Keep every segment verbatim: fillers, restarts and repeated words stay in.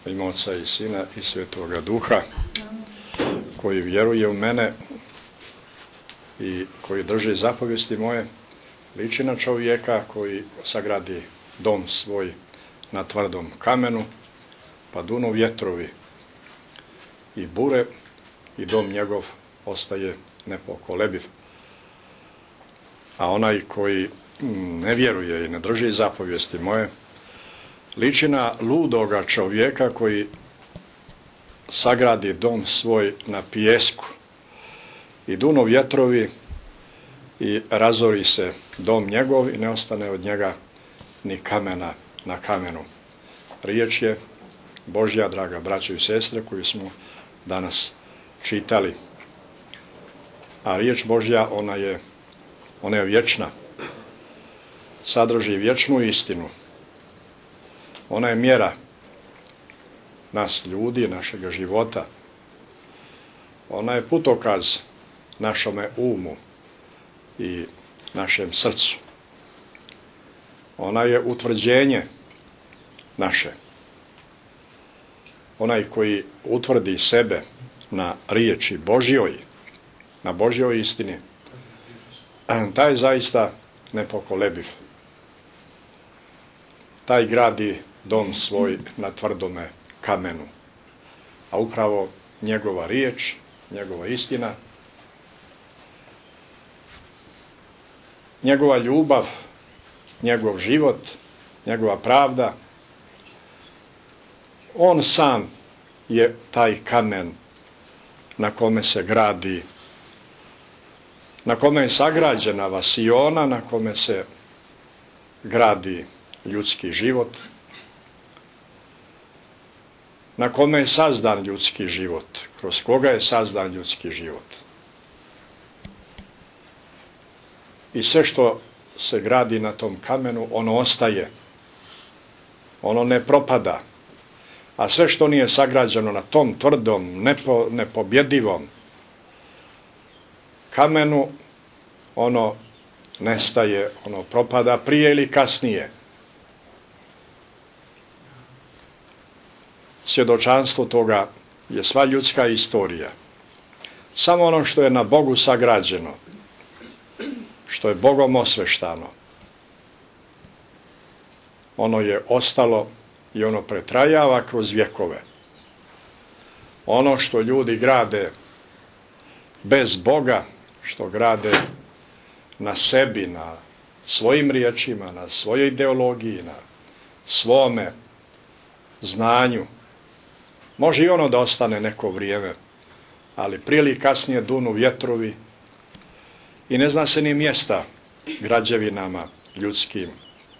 U ime Oca i Sina i Svetoga Duha, koji vjeruje u mene i koji drži zapovijesti moje, liči na čovjeka koji sagradi dom svoj na tvrdom kamenu, pa dunu vjetrovi i bure i dom njegov ostaje nepokolebiv. A onaj koji ne vjeruje i ne drži zapovijesti moje, liči na ludoga čovjeka koji sagradi dom svoj na pijesku i dunu vjetrovi i razori se dom njegov i ne ostane od njega ni kamena na kamenu. Riječ je Božja, draga braćo i sestre, koju smo danas čitali. A riječ Božja, ona je, ona je vječna. Sadrži vječnu istinu. Ona je mjera nas ljudi, našega života. Ona je putokaz našome umu i našem srcu. Ona je utvrđenje naše. Onaj koji utvrdi sebe na riječi Božjoj, na Božjoj istini, taj je zaista nepokolebiv. Taj gradi dom svoj na tvrdome kamenu. A upravo njegova riječ, njegova istina, njegova ljubav, njegov život, njegova pravda, on sam je taj kamen na kome se gradi, na kome je sagrađena vasiona, na kome se gradi ljudski život, na kome je sazdan ljudski život, kroz koga je sazdan ljudski život. I sve što se gradi na tom kamenu, ono ostaje, ono ne propada. A sve što nije sagrađeno na tom tvrdom, nepo, nepobjedivom kamenu, ono nestaje, ono propada prije ili kasnije. Svjedočanstvo toga je sva ljudska istorija. Samo ono što je na Bogu sagrađeno, što je Bogom osveštano, ono je ostalo i ono pretrajava kroz vjekove. Ono što ljudi grade bez Boga, što grade na sebi, na svojim riječima, na svojoj ideologiji, na svome znanju, može i ono da ostane neko vrijeme, ali prije ili kasnije dunu vjetrovi i ne zna se ni mjesta građevinama ljudskim.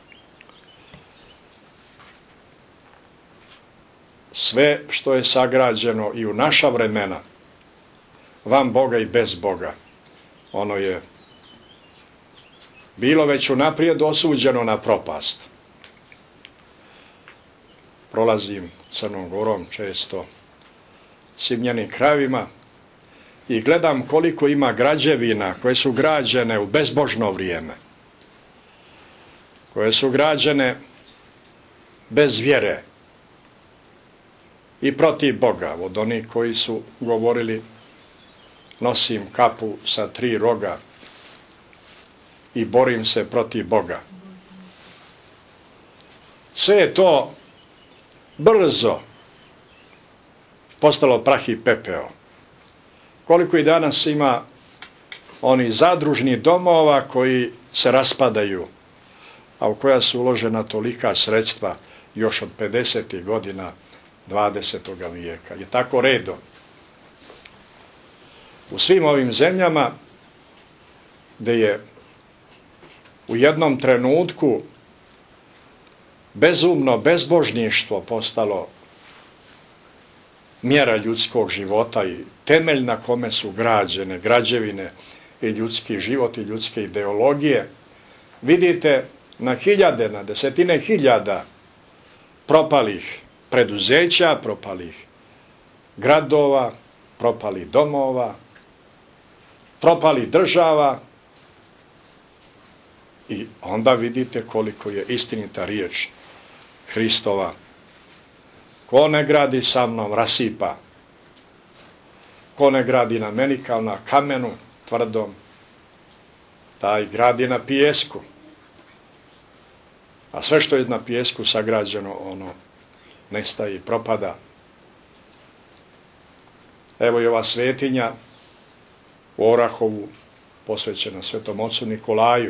Sve što je sagrađeno i u naša vremena, van Boga i bez Boga, ono je bilo već unaprijed osuđeno na propast. Prolazim Crnom Gorom često, svim njenim krajevima i gledam koliko ima građevina koje su građene u bezbožno vrijeme, koje su građene bez vjere i protiv Boga, od onih koji su govorili nosim kapu sa tri roga i borim se protiv Boga. Sve je to brzo postalo prah i pepeo. Koliko i danas ima oni zadružni domova koji se raspadaju, a u koja su uložena tolika sredstva još od pedesetih godina dvadesetoga vijeka. Je tako redom. U svim ovim zemljama gdje je u jednom trenutku bezumno bezbožništvo postalo mjera ljudskog života i temelj na kome su građene građevine i ljudski život i ljudske ideologije, vidite na hiljade, na desetine hiljada propalih preduzeća, propalih gradova, propalih domova, propalih država i onda vidite koliko je istinita riječ Hristova Ko ne gradi sa mnom, rasipa. Ko ne gradi na meni kao na kamenu tvrdom, taj gradi na pijesku. A sve što je na pijesku sagrađeno, ono nestaje i propada. Evo i ova svetinja u Orahovu, posvećena Svetom ocu Nikolaju.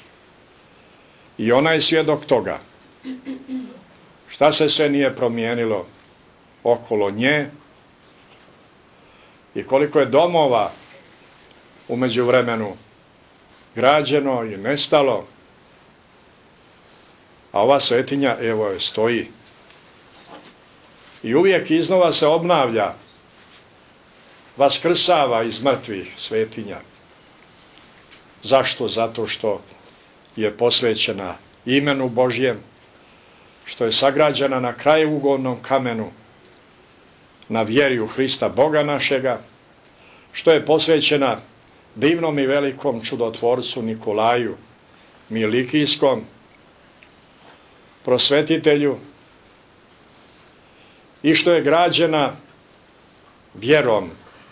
I ona je svjedok toga. Šta se sve nije promijenilo okolo nje i koliko je domova u međuvremenu građeno i nestalo. A ova svetinja, evo je, stoji. I uvijek iznova se obnavlja, vaskrsava iz mrtvih svetinja. Zašto? Zato što je posvećena imenu Božjem, što je sagrađena na krajeugolnom kamenu, na vjeri u Hrista Boga našega, što je posvećena divnom i velikom čudotvorcu Nikolaju Milikijskom, prosvetitelju, i što je građena vjerom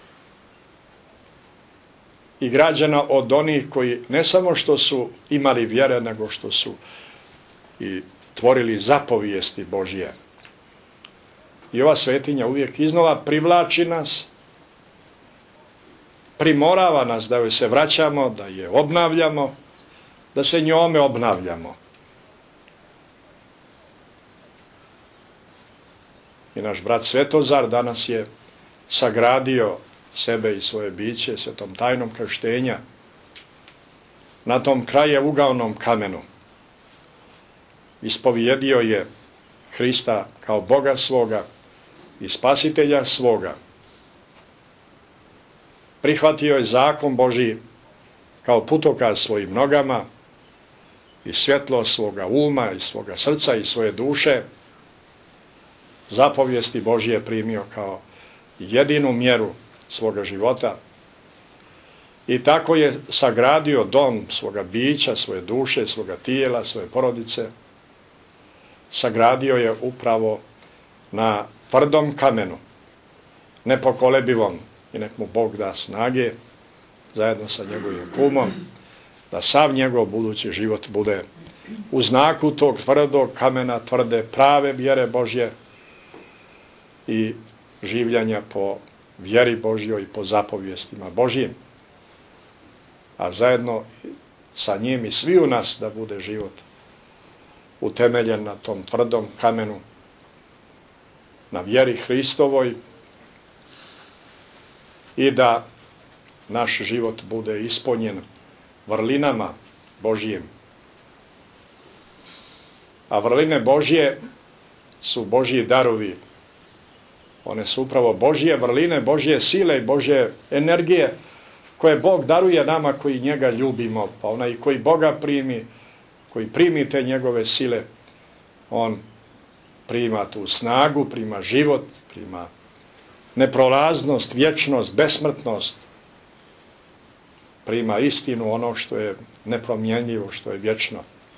i građena od onih koji ne samo što su imali vjere, nego što su i tvorili zapovijesti Božje. I ova svetinja uvijek iznova privlači nas, primorava nas da joj se vraćamo, da je obnavljamo, da se njome obnavljamo. I naš brat Svetozar danas je sagradio sebe i svoje biće svetom tajnom krštenja na tom krajeugavnom kamenu. Ispovjedio je Hrista kao Boga svoga i Spasitelja svoga. Prihvatio je zakon Božji kao putokaz svojim nogama i svjetlo svoga uma i svoga srca i svoje duše. Zapovijesti Božje primio kao jedinu mjeru svoga života i tako je sagradio dom svoga bića, svoje duše, svoga tijela, svoje porodice. Sagradio je upravo na tvrdom kamenu, nepokolebivom, i nek mu Bog da snage zajedno sa njegovim kumom, da sav njegov budući život bude u znaku tog tvrdog kamena, tvrde prave vjere Božje i življenja po vjeri Božjoj i po zapovjestima Božjim. A zajedno sa njim i svi u nas da bude život utemeljen na tom tvrdom kamenu, na vjeri Hristovoj, i da naš život bude ispunjen vrlinama Božjim. A vrline Božje su Božji darovi. One su upravo Božje vrline, Božje sile i Božje energije koje Bog daruje nama koji njega ljubimo. Pa onaj koji Boga primi, koji primi te njegove sile, on prima tu snagu, prima život, prima neprolaznost, vječnost, besmrtnost, prima istinu, ono što je nepromjenjivo, što je vječno.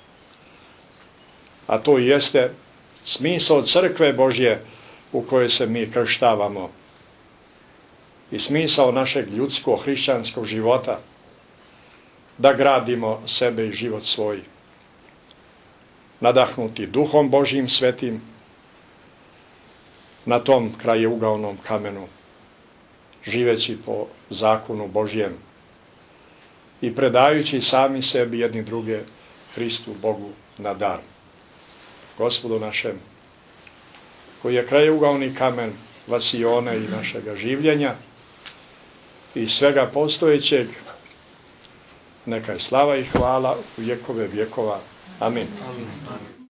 A to jeste smisao crkve Božje u kojoj se mi krštavamo i smisao našeg ljudskog hrišćanskog života, da gradimo sebe i život svoj, nadahnuti Duhom Božjim svetim, na tom krajeugavnom kamenu, živeći po zakonu Božjem i predajući sami sebi jedni druge Hristu Bogu na dar. Gospodu našem, koji je krajeugavni kamen vasione i našega življenja i svega postojećeg, neka je slava i hvala u vjekove vjekova. Amin. Amin.